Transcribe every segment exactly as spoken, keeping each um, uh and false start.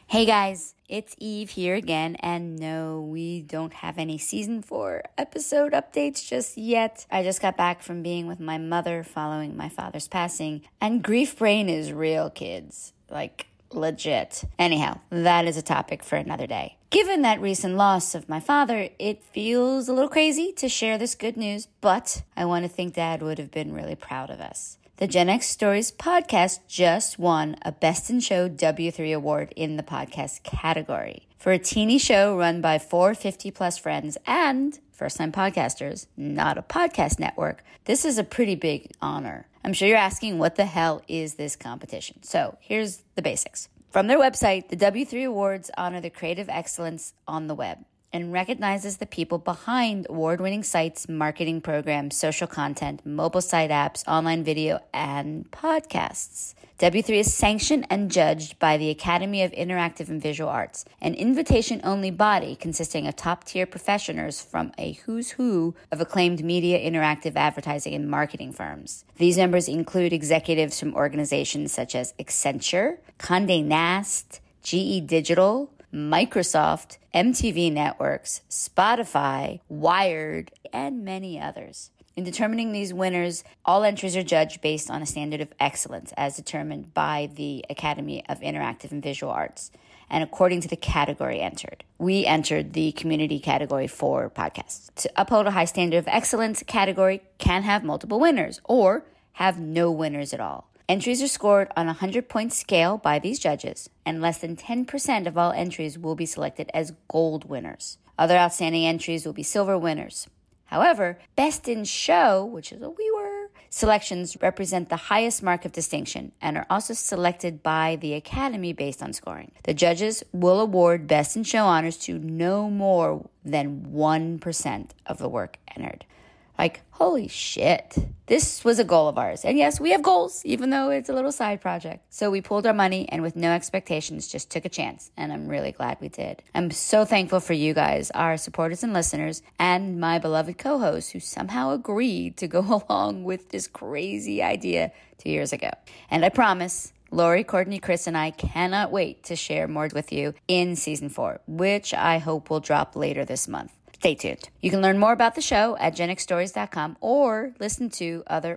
Hey guys, it's Eve here again, and no, we don't have any season four episode updates just yet. I just got back from being with my mother following my father's passing, and grief brain is real, kids. Like, legit. Anyhow, that is a topic for another day. Given that recent loss of my father, it feels a little crazy to share this good news, but I want to think Dad would have been really proud of us. The Gen X Stories podcast just won a Best in Show W three award in the podcast category. For a teeny show run by four fifty-plus friends and first-time podcasters, not a podcast network, this is a pretty big honor. I'm sure you're asking, what the hell is this competition? So here's the basics. From their website, the W three Awards honor the creative excellence on the web and recognizes the people behind award-winning sites, marketing programs, social content, mobile site apps, online video, and podcasts. W three is sanctioned and judged by the Academy of Interactive and Visual Arts, an invitation-only body consisting of top-tier professionals from a who's who of acclaimed media, interactive advertising, and marketing firms. These members include executives from organizations such as Accenture, Condé Nast, G E Digital, Microsoft, M T V Networks, Spotify, Wired, and many others. In determining these winners, all entries are judged based on a standard of excellence as determined by the Academy of Interactive and Visual Arts and according to the category entered. We entered the community category for podcasts. To uphold a high standard of excellence, a category can have multiple winners or have no winners at all. Entries are scored on a hundred-point scale by these judges, and less than ten percent of all entries will be selected as gold winners. Other outstanding entries will be silver winners. However, Best in Show, which is what we were, selections represent the highest mark of distinction and are also selected by the Academy based on scoring. The judges will award Best in Show honors to no more than one percent of the work entered. Like, holy shit. This was a goal of ours. And yes, we have goals, even though it's a little side project. So we pulled our money and with no expectations just took a chance. And I'm really glad we did. I'm so thankful for you guys, our supporters and listeners, and my beloved co-hosts who somehow agreed to go along with this crazy idea two years ago. And I promise, Lori, Courtney, Chris, and I cannot wait to share more with you in season four, which I hope will drop later this month. Stay tuned. You can learn more about the show at gen x stories dot com or listen to other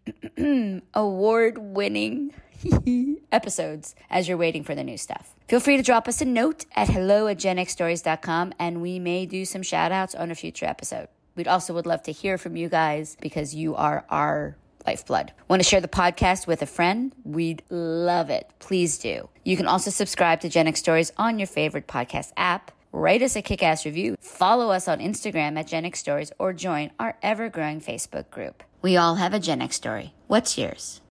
award-winning episodes as you're waiting for the new stuff. Feel free to drop us a note at hello at gen x stories dot com and we may do some shout-outs on a future episode. We'd also would love to hear from you guys because you are our lifeblood. Want to share the podcast with a friend? We'd love it. Please do. You can also subscribe to Gen X Stories on your favorite podcast app. Write us a kick-ass review, follow us on Instagram at Gen X Stories, or join our ever-growing Facebook group. We all have a Gen X story. What's yours?